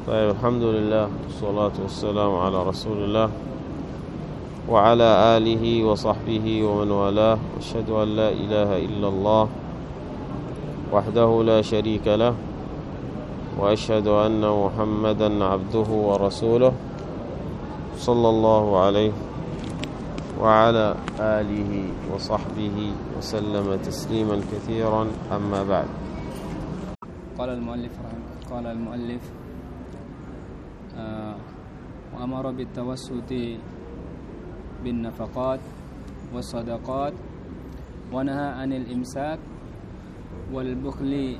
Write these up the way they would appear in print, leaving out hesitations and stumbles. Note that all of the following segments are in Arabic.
طيب، الحمد لله والصلاة والسلام على رسول الله وعلى آله وصحبه ومن والاه، وأشهد أن لا إله إلا الله وحده لا شريك له، وأشهد أن محمدا عبده ورسوله صلى الله عليه وعلى آله وصحبه وسلم تسليما كثيرا. أما بعد. قال المؤلف وأمر بالتوسط بالنفقات والصدقات، ونهى عن الإمساك والبخل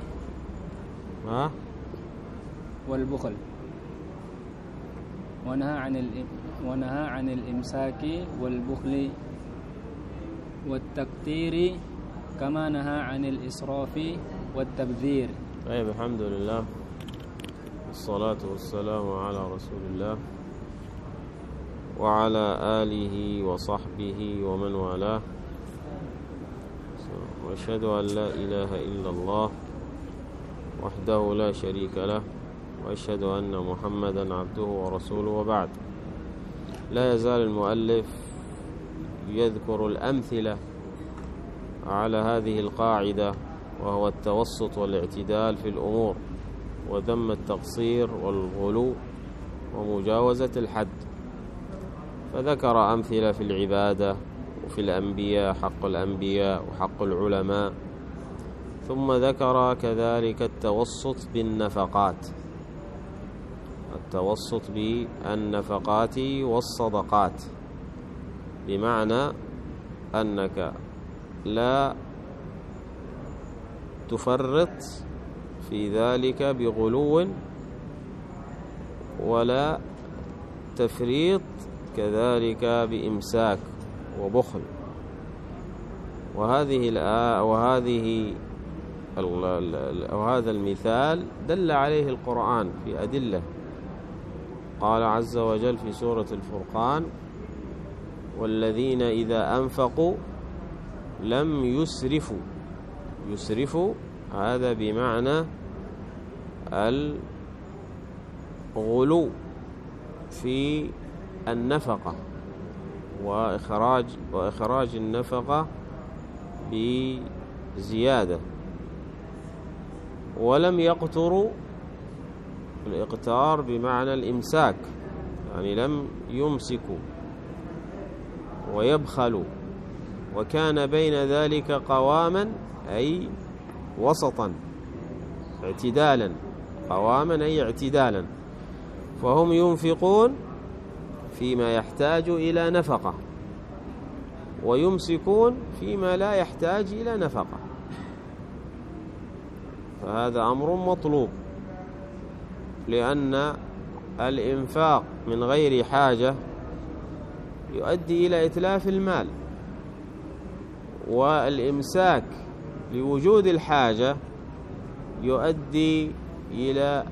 ونهى عن الإمساك والبخل والتكثير، كما نهى عن الإسراف والتبذير. طيب، الحمد لله والصلاة والسلام على رسول الله وعلى آله وصحبه ومن والاه، وأشهد أن لا إله إلا الله وحده لا شريك له، وأشهد أن محمدا عبده ورسوله. وبعد، لا يزال المؤلف يذكر الأمثلة على هذه القاعدة، وهو التوسط والاعتدال في الأمور، وذم التقصير والغلو ومجاوزة الحد. فذكر أمثلة في العبادة وفي الأنبياء، حق الأنبياء وحق العلماء، ثم ذكر كذلك التوسط بالنفقات، التوسط بالنفقات والصدقات، بمعنى أنك لا تفرط في ذلك بغلو ولا تفريط كذلك بإمساك وبخل. وهذا المثال دل عليه القرآن في أدلة. قال عز وجل في سورة الفرقان: والذين إذا أنفقوا لم يسرفوا. يسرفوا هذا بمعنى الغلو في النفقة وإخراج النفقة بزيادة، ولم يقتروا. الإقتار بمعنى الإمساك، يعني لم يمسكوا ويبخلوا، وكان بين ذلك قواما، أي وسطا، اعتدالا. قواما أي اعتدالا، فهم ينفقون فيما يحتاج إلى نفقة، ويمسكون فيما لا يحتاج إلى نفقة. فهذا أمر مطلوب، لأن الإنفاق من غير حاجة يؤدي إلى إتلاف المال، والإمساك لوجود الحاجة يؤدي إلى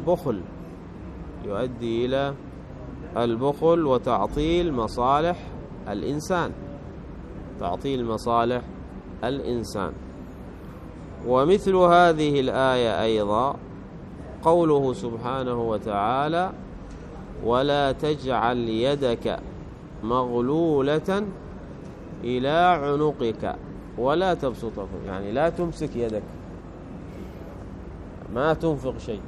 البخل وتعطيل مصالح الإنسان. ومثل هذه الآية أيضا قوله سبحانه وتعالى: ولا تجعل يدك مغلولة إلى عنقك ولا تبسطها، يعني لا تمسك يدك، ما تنفق شيء.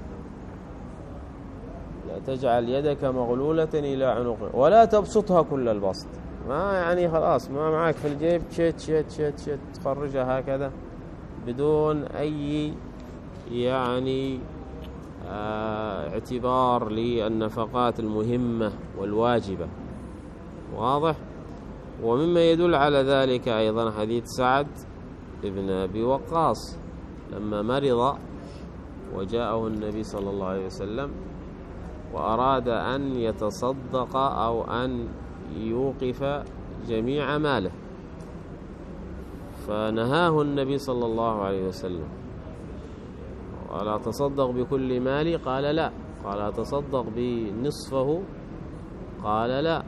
لا تجعل يدك مغلولة إلى عنقك ولا تبسطها كل البسط، ما يعني خلاص ما معك في الجيب شت تخرجها هكذا بدون أي يعني اعتبار للنفقات المهمة والواجبة. واضح؟ ومما يدل على ذلك أيضا حديث سعد بن أبي وقاص لما مرض وجاءه النبي صلى الله عليه وسلم وأراد أن يتصدق أو أن يوقف جميع ماله، فنهاه النبي صلى الله عليه وسلم: قال: أتصدق بكل مالي؟ قال: لا. قال: أتصدق بنصفه؟ قال: لا.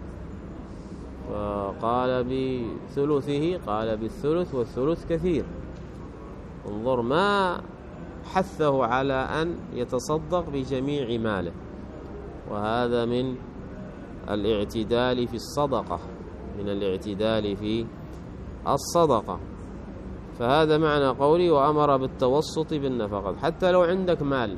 فقال: بثلثه؟ قال: بالثلث، والثلث كثير. انظر، ما حثه على أن يتصدق بجميع ماله، وهذا من الاعتدال في الصدقة، من الاعتدال في الصدقة. فهذا معنى قولي وأمر بالتوسط بالنفقة. حتى لو عندك مال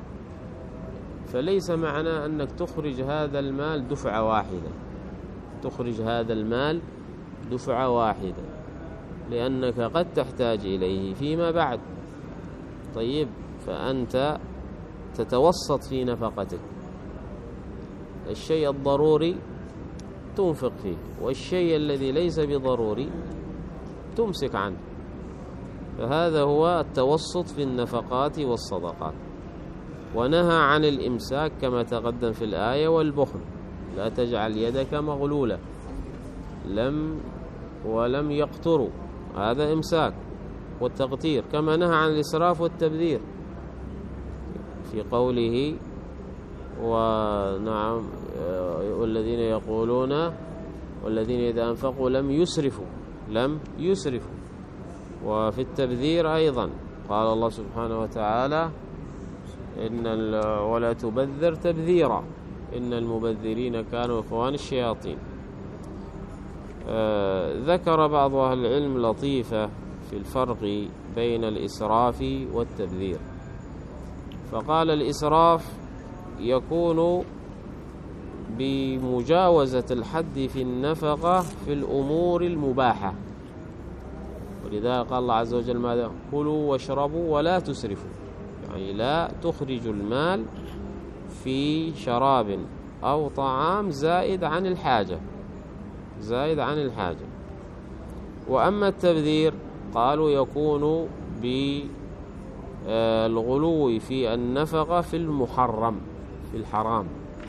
فليس معنى أنك تخرج هذا المال دفعة واحدة، تخرج هذا المال دفعة واحدة، لأنك قد تحتاج إليه فيما بعد. طيب، فأنت تتوسط في نفقتك، الشيء الضروري تنفق فيه، والشيء الذي ليس بضروري تمسك عنه. فهذا هو التوسط في النفقات والصدقات. ونهى عن الإمساك كما تقدم في الآية والبخل، لا تجعل يدك مغلولة ولم يقتروا، هذا إمساك. والتقتير كما نهى عن الإسراف والتبذير في قوله ونعم والذين يقولون والذين إذا أنفقوا لم يسرفوا. وفي التبذير أيضا قال الله سبحانه وتعالى ولا تبذر تبذيرا إن المبذرين كانوا إخوان الشياطين. ذكر بعض أهل العلم لطيفة في الفرق بين الإسراف والتبذير، فقال الإسراف يكون بمجاوزة الحد في النفقة في الأمور المباحة، ولذلك قال الله عز وجل ماذا؟ كلوا واشربوا ولا تسرفوا، يعني لا تخرجوا المال في شراب أو طعام زائد عن الحاجة. وأما التبذير قالوا يكون بالغلو في النفقة في المحرم، في الحرام،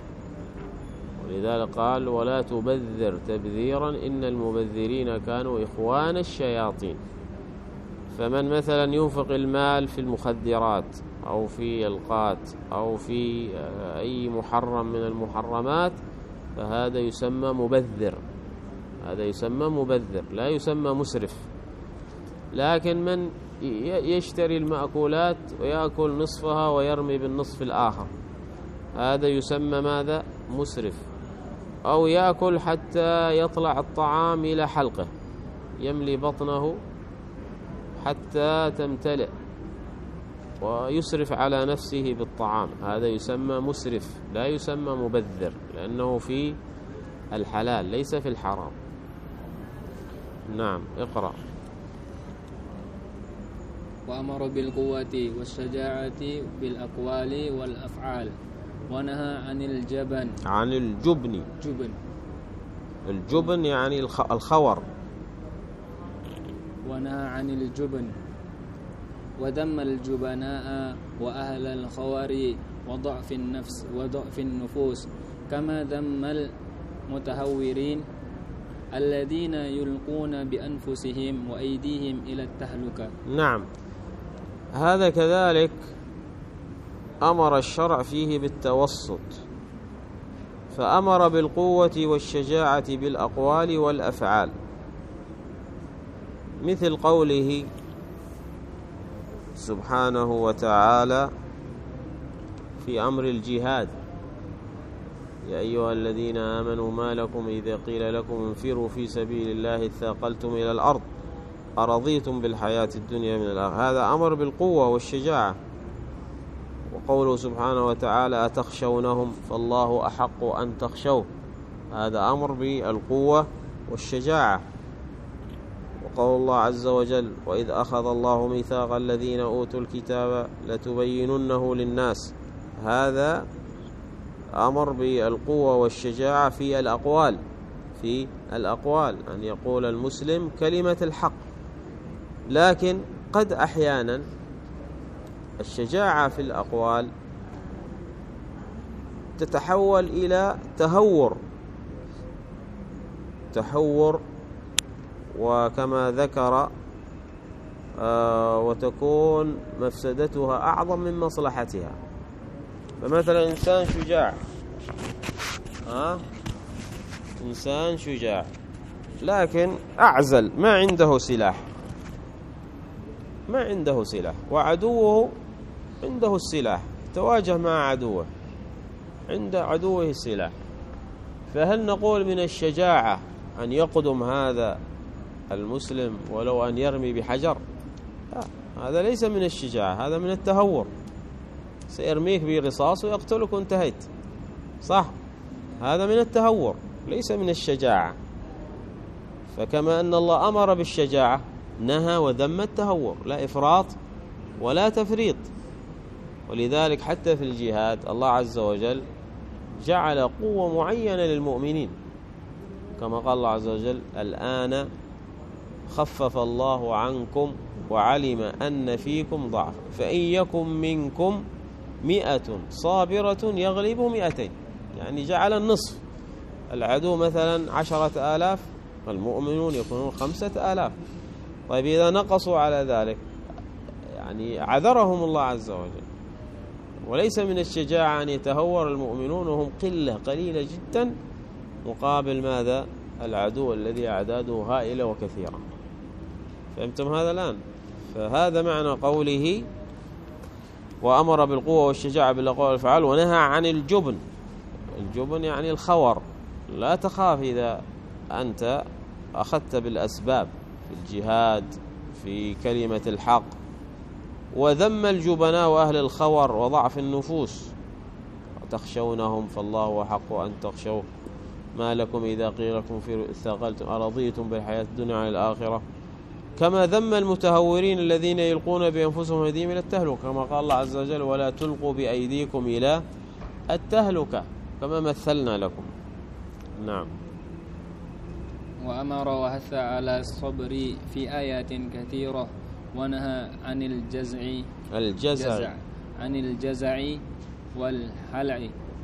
ولذلك قال ولا تبذر تبذيرا إن المبذرين كانوا إخوان الشياطين. فمن مثلا ينفق المال في المخدرات أو في القات أو في أي محرم من المحرمات فهذا يسمى مبذر، لا يسمى مسرف. لكن من يشتري المأكولات ويأكل نصفها ويرمي بالنصف الآخر هذا يسمى ماذا؟ مسرف. أو يأكل حتى يطلع الطعام إلى حلقه، يملي بطنه حتى تمتلئ ويسرف على نفسه بالطعام، هذا يسمى مسرف، لا يسمى مبذر، لأنه في الحلال ليس في الحرام. نعم، اقرأ. وأمر بالقوة والشجاعة بالأقوال والأفعال، ونهى عن الجبن. الجبن يعني الخور. ونهى عن الجبن وذم الجبناء وأهل الخور وضعف النفس وضعف النفوس، كما ذم المتهورين الذين يلقون بأنفسهم وأيديهم إلى التهلكة. نعم، هذا كذلك أمر الشرع فيه بالتوسط، فأمر بالقوة والشجاعة بالأقوال والأفعال، مثل قوله سبحانه وتعالى في أمر الجهاد: يا أيها الذين آمنوا ما لكم إذا قيل لكم انفروا في سبيل الله اثاقلتم إلى الأرض أرضيتم بالحياة الدنيا من الآخرة. هذا أمر بالقوة والشجاعة. وقوله سبحانه وتعالى: أتخشونهم فالله أحق أن تخشوه، هذا أمر بالقوة والشجاعة. وقول الله عز وجل: وإذ أخذ الله ميثاق الذين أوتوا الكتاب لتبيننه للناس، هذا أمر بالقوة والشجاعة في الأقوال، أن يقول المسلم كلمة الحق. لكن قد أحيانا الشجاعة في الأقوال تتحول إلى تهور، وكما ذكر وتكون مفسدتها أعظم من مصلحتها. فمثلا إنسان شجاع لكن أعزل، ما عنده سلاح، وعدوه عنده السلاح، تواجه مع عدوه، عند عدوه السلاح، فهل نقول من الشجاعة أن يقدم هذا المسلم ولو أن يرمي بحجر؟ لا، هذا ليس من الشجاعة، هذا من التهور. سيرميك برصاص ويقتلك وانتهيت، صح؟ هذا من التهور ليس من الشجاعة. فكما أن الله أمر بالشجاعة نهى وذم التهور، لا إفراط ولا تفريط. ولذلك حتى في الجهاد الله عز وجل جعل قوة معينة للمؤمنين، كما قال الله عز وجل: الآن خفف الله عنكم وعلم أن فيكم ضعف فإن يكن منكم 100 صابرة يغلبوا 200. يعني جعل النصف، العدو مثلا 10,000 والمؤمنون يكونون 5,000. طيب إذا نقصوا على ذلك يعني عذرهم الله عز وجل. وليس من الشجاعة أن يتهور المؤمنون وهم قليلة جدا مقابل ماذا؟ العدو الذي أعداده هائلة وكثيرة. فهمتم هذا الآن؟ فهذا معنى قوله وأمر بالقوة والشجاعة بالأقوال والأفعال ونهى عن الجبن. الجبن يعني الخور، لا تخاف إذا أنت أخذت بالأسباب في الجهاد في كلمة الحق. وذم الجبناء وأهل الخور وضعف النفوس وتخشونهم فالله أحق أن تخشوه ما لكم إذا قيل لكم في ثقلتم أرضيتم بالحياة الدنيا عن الآخرة. كما ذم المتهورين الذين يلقون بأنفسهم أيديهم إلى التهلكة، كما قال الله عز وجل: ولا تلقوا بأيديكم إلى التهلكة، كما مثلنا لكم. نعم. وأمر وحث على الصبر في آيات كثيرة، ونهى عن الجزع والهلع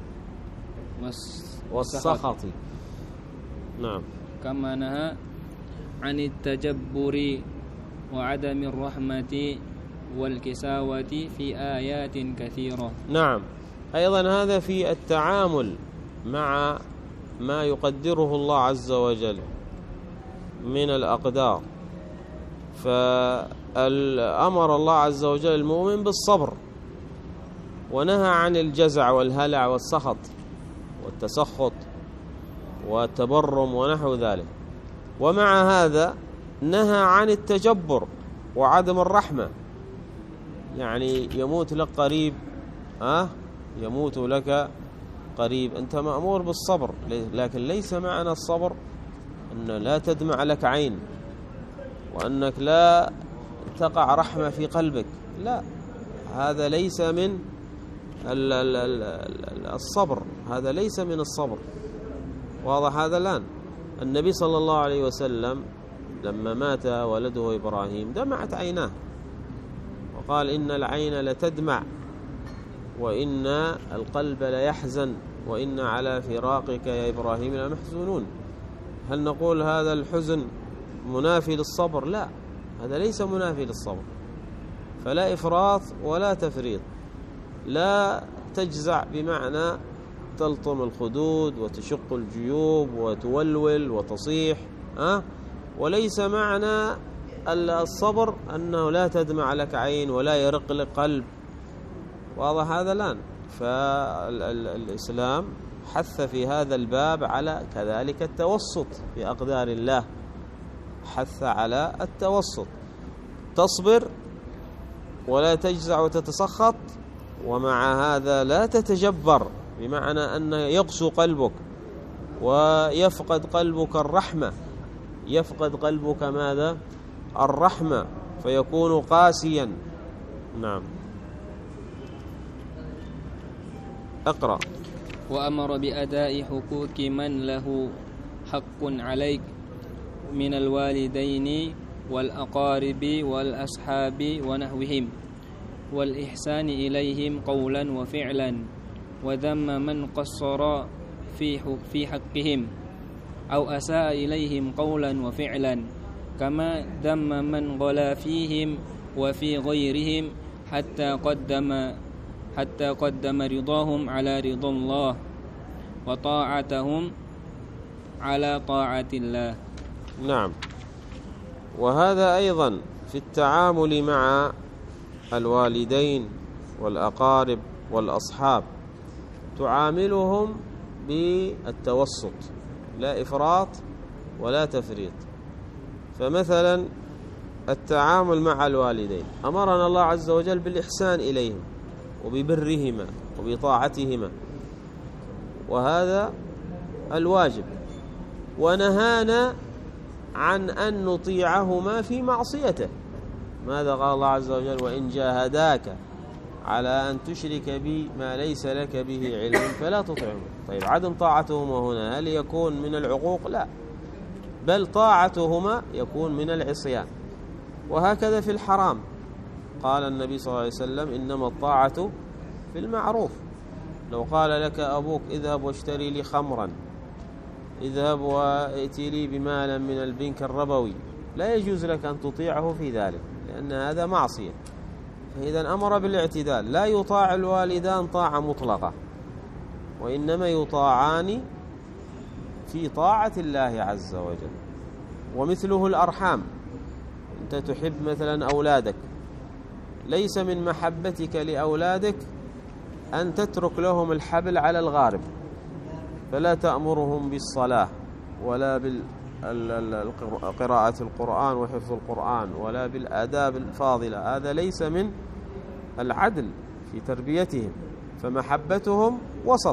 والسخط. نعم. كما نهى عن التجبر وعدم الرحمة والكساوة في آيات كثيرة. نعم. أيضا هذا في التعامل مع ما يقدره الله عز وجل من الأقدار. فأمر الله عز وجل المؤمن بالصبر، ونهى عن الجزع والهلع والسخط والتسخط والتبرم ونحو ذلك. ومع هذا نهى عن التجبر وعدم الرحمة، يعني يموت لك قريب، يموت لك قريب، أنت مأمور بالصبر، لكن ليس معنى الصبر أن لا تدمع لك عين وأنك لا تقع رحمة في قلبك، لا، هذا ليس من الصبر، هذا ليس من الصبر. واضح هذا الآن؟ النبي صلى الله عليه وسلم لما مات ولده إبراهيم دمعت عيناه، وقال: إن العين لتدمع وإن القلب ليحزن وإن على فراقك يا إبراهيم لمحزونون. هل نقول هذا الحزن منافي للصبر؟ لا، هذا ليس منافي للصبر. فلا إفراط ولا تفريط، لا تجزع بمعنى تلطم الخدود وتشق الجيوب وتولول وتصيح، وليس معنى الصبر أنه لا تدمع لك عين ولا يرق لك قلب. واضح هذا الآن؟ فالإسلام حث في هذا الباب على كذلك التوسط في أقدار الله، حث على التوسط، تصبر ولا تجزع وتتسخط، ومع هذا لا تتجبر بمعنى أن يقسو قلبك ويفقد قلبك الرحمة، يفقد قلبك ماذا؟ الرحمة، فيكون قاسيا. نعم. اقرأ. وأمر بأداء حقوق من له حق عليك من الوالدين والأقارب والأصحاب ونحوهم، والإحسان إليهم قولا وفعلا، وذم من قصر في حقهم أو أساء إليهم قولا وفعلا، كما ذم من غلا فيهم وفي غيرهم حتى قدم رضاهم على رضا الله وطاعتهم على طاعة الله. نعم. وهذا أيضا في التعامل مع الوالدين والأقارب والأصحاب تعاملهم بالتوسط، لا إفراط ولا تفريط. فمثلا التعامل مع الوالدين أمرنا الله عز وجل بالإحسان إليهم وببرهما وبطاعتهما، وهذا الواجب، ونهانا عن أن نطيعهما في معصيته. ماذا قال الله عز وجل؟ وإن جاهداك على أن تشرك بي ما ليس لك به علم فلا تطعهما. طيب عدم طاعتهما هنا هل يكون من العقوق؟ لا، بل طاعتهما يكون من العصيان. وهكذا في الحرام قال النبي صلى الله عليه وسلم إنما الطاعة في المعروف. لو قال لك أبوك اذهب واشتري لي خمرا، اذهب وائتي لي بمالا من البنك الربوي، لا يجوز لك أن تطيعه في ذلك، لأن هذا معصية. فإذا أمر بالاعتدال. لا يطاع الوالدان طاعة مطلقة، وإنما يطاعان في طاعة الله عز وجل. ومثله الأرحام، أنت تحب مثلا أولادك، ليس من محبتك لأولادك أن تترك لهم الحبل على الغارب، فلا تأمرهم بالصلاة ولا بالقراءة القرآن وحفظ القرآن ولا بالآداب الفاضلة. هذا ليس من العدل في تربيتهم. فمحبتهم وسط،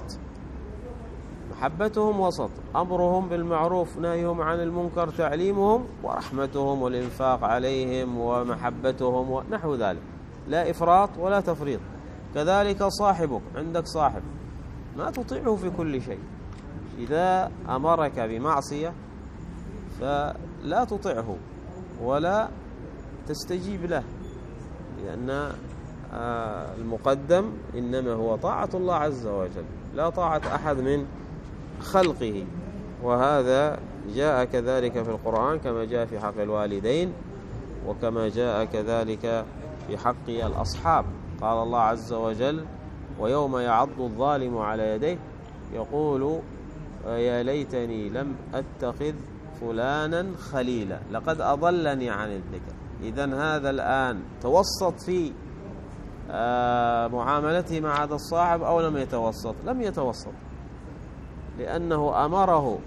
محبتهم وسط، أمرهم بالمعروف نهيهم عن المنكر تعليمهم، ورحمتهم والإنفاق عليهم ومحبتهم ونحو ذلك، لا إفراط ولا تفريط. كذلك صاحبك، عندك صاحب ما تطيعه في كل شيء، إذا أمرك بمعصية فلا تطعه ولا تستجيب له، لأن المقدم إنما هو طاعة الله عز وجل، لا طاعة أحد من خلقه. وهذا جاء كذلك في القرآن كما جاء في حق الوالدين، وكما جاء كذلك في حق الأصحاب. قال الله عز وجل ويوم يعض الظالم على يديه يقول يا ليتني لم أتخذ فلانا خليلا لقد أضلني عن الذكر. إذن هذا الآن توسط في معاملته مع هذا الصاحب أو لم يتوسط؟ لم يتوسط، لأنه أمره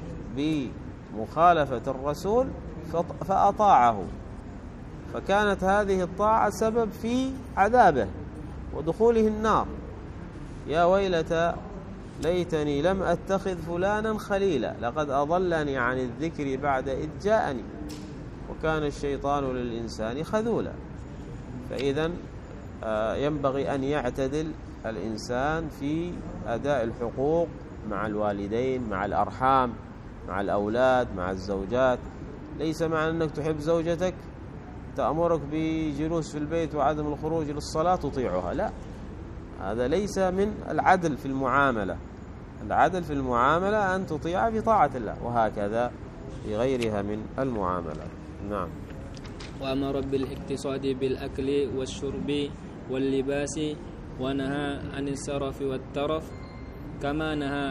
بمخالفة الرسول فأطاعه، فكانت هذه الطاعة سبب في عذابه ودخوله النار. يا ويلتى ليتني لم أتخذ فلانا خليلا لقد أضلني عن الذكر بعد إذ جاءني وكان الشيطان للإنسان خذولا. فإذا ينبغي أن يعتدل الإنسان في أداء الحقوق مع الوالدين، مع الأرحام، مع الأولاد، مع الزوجات. ليس معنى أنك تحب زوجتك تأمرك بجلوس في البيت وعدم الخروج للصلاة تطيعها، لا، هذا ليس من العدل في المعاملة. العدل في المعاملة أن تطيع بطاعة الله، وهكذا في غيرها من المعاملات. نعم. وأمر بالاقتصاد بالأكل والشرب واللباس، ونهى عن السرف والترف، كما نهى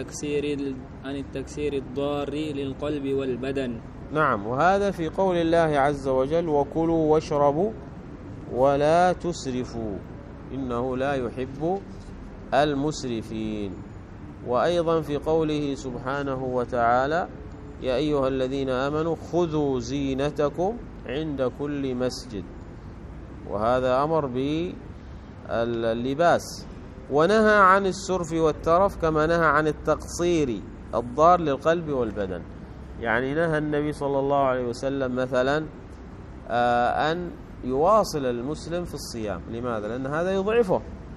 عن التكسير الضار للقلب والبدن. نعم. وهذا في قول الله عز وجل وكلوا واشربوا ولا تسرفوا إنه لا يحب المسرفين. وأيضا في قوله سبحانه وتعالى يا أيها الذين آمنوا خذوا زينتكم عند كل مسجد، وهذا أمر باللباس. ونهى عن السرف والترف كما نهى عن التقصير الضار للقلب والبدن. يعني نهى النبي صلى الله عليه وسلم مثلا أن يواصل المسلم في الصيام. لماذا؟ لأن هذا يضعفه،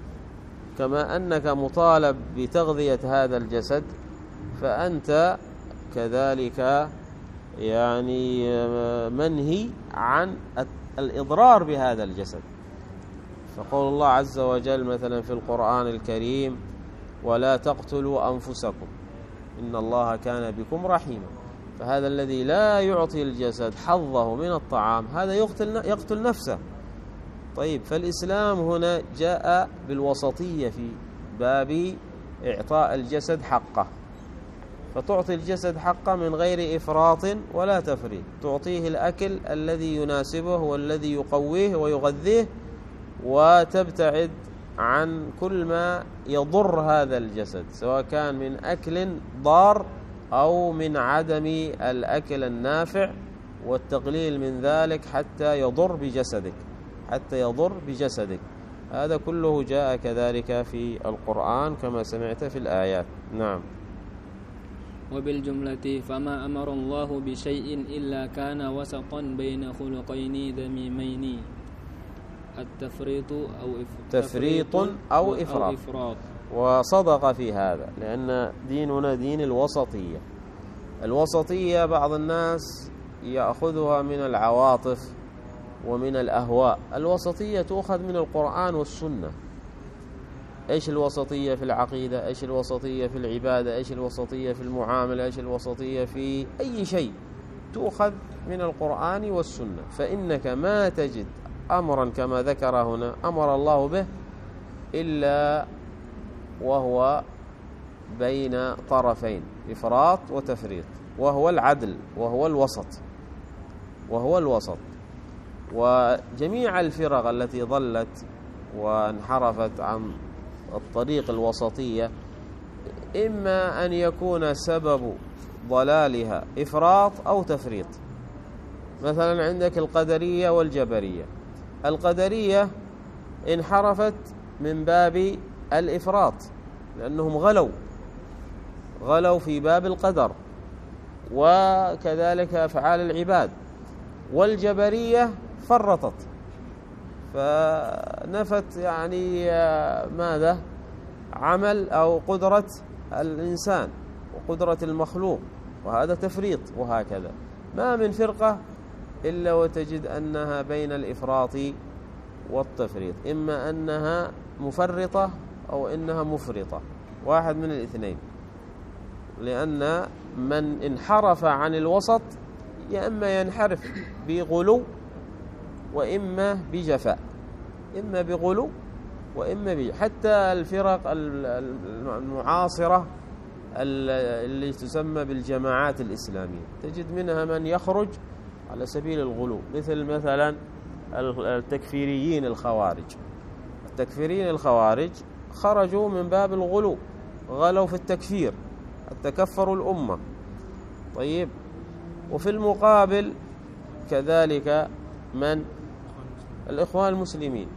كما أنك مطالب بتغذية هذا الجسد فأنت كذلك يعني منهي عن الإضرار بهذا الجسد. فقول الله عز وجل مثلا في القرآن الكريم ولا تقتلوا أنفسكم إن الله كان بكم رحيما. فهذا الذي لا يعطي الجسد حظه من الطعام هذا يقتل نفسه. طيب، فالإسلام هنا جاء بالوسطية في باب إعطاء الجسد حقه، فتعطي الجسد حقه من غير إفراط ولا تفريط، تعطيه الأكل الذي يناسبه والذي يقويه ويغذيه، وتبتعد عن كل ما يضر هذا الجسد، سواء كان من أكل ضار أو من عدم الأكل النافع، والتقليل من ذلك حتى يضر بجسدك. هذا كله جاء كذلك في القرآن كما سمعت في الآيات. نعم. وبالجملة فما أمر الله بشيء إلا كان وسطا بين خلقين ذميمين، تفريط أو إفراط. وصدق في هذا، لأن ديننا دين الوسطية. الوسطية بعض الناس يأخذها من العواطف ومن الأهواء. الوسطية تؤخذ من القرآن والسنة. إيش الوسطية في العقيدة؟ إيش الوسطية في العبادة؟ إيش الوسطية في المعاملة؟ إيش الوسطية في أي شيء؟ تؤخذ من القرآن والسنة. فإنك ما تجد أمرا كما ذكر هنا أمر الله به إلا وهو بين طرفين، إفراط وتفريط، وهو العدل، وهو الوسط. وجميع الفرق التي ضلت وانحرفت عن الطريق الوسطية إما أن يكون سبب ضلالها إفراط أو تفريط. مثلا عندك القدرية والجبرية. القدرية انحرفت من باب الإفراط، لأنهم غلوا في باب القدر وكذلك أفعال العباد. والجبرية فرطت، فنفت ماذا؟ عمل أو قدرة الإنسان وقدرة المخلوق، وهذا تفريط. وهكذا ما من فرقة إلا وتجد أنها بين الإفراط والتفريط، إما أنها مفرطة أو إنها مفرطة، واحد من الاثنين. لأن من انحرف عن الوسط يا إما ينحرف بغلو وإما بجفاء، إما بغلو وإما بجفاء. حتى الفرق المعاصرة اللي تسمى بالجماعات الإسلامية تجد منها من يخرج على سبيل الغلو، مثلا التكفيريين الخوارج خرجوا من باب الغلو، غلوا في التكفير، تكفروا الأمة. طيب، وفي المقابل كذلك من الإخوان المسلمين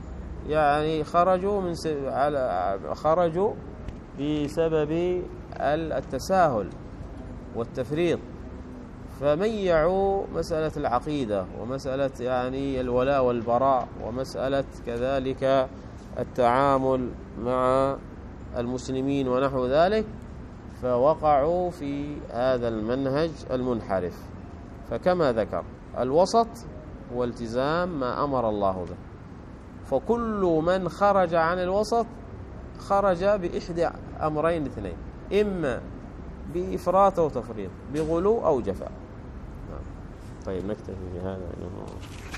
خرجوا بسبب التساهل والتفريط، فميعوا مسألة العقيدة ومسألة الولاء والبراء ومسألة كذلك التعامل مع المسلمين ونحو ذلك، فوقعوا في هذا المنهج المنحرف. فكما ذكر الوسط هو التزام ما أمر الله به. فكل من خرج عن الوسط خرج بإحدى أمرين اثنين، إما بإفراط أو تفريط، بغلو أو جفاء. طيب نكتفي بهذا.